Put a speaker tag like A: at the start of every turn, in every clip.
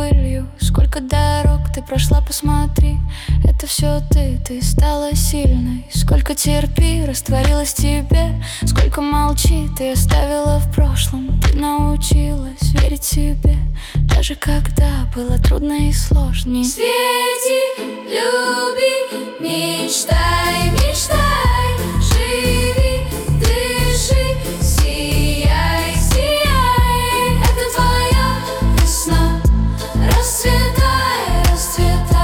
A: пылью. Сколько дорог ты прошла, посмотри. Это все ты стала сильной. Сколько терпи, растворилась в тебе. Сколько молчи, ты оставила в прошлом. Ты научилась верить себе, даже когда было трудно и сложно.
B: Свети, люби, мечтай, мечтай, живи, дыши, сияй, сияй. Это твоя весна, расцветай, расцветай.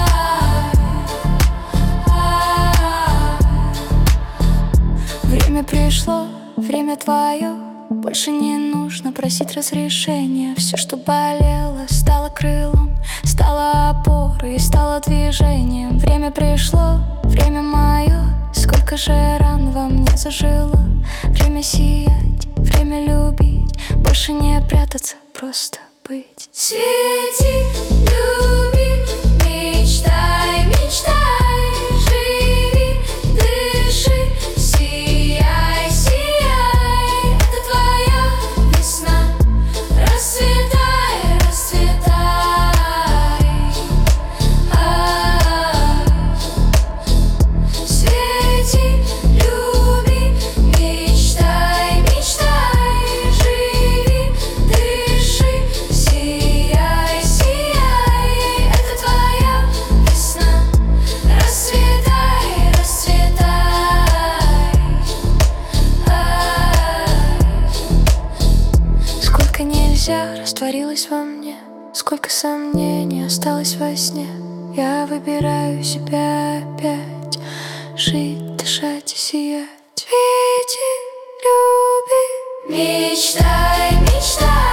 A: Время пришло, время твое. Больше не нужно просить разрешения. Все, что болело, стало крылом, стало опорой и стало движением. Время пришло, время мое. Сколько же ран во мне зажило. Время сиять, время любить, больше не прятаться, просто быть.
B: Свети, люби, мечтай, мечтай, живи, дыши, сияй, сияй. Это твоя весна, расцветай, расцветай. Свети, люби, мечтай, мечтай, живи, дыши, сияй, сияй. Это твоя весна, расцветай, расцветай.
A: Сколько нельзя растворилось во мне, сколько сомнений осталось во сне. Я выбираю себя опять, жить, дышать и сиять. Свети, люби,
B: Мечтай, мечтай.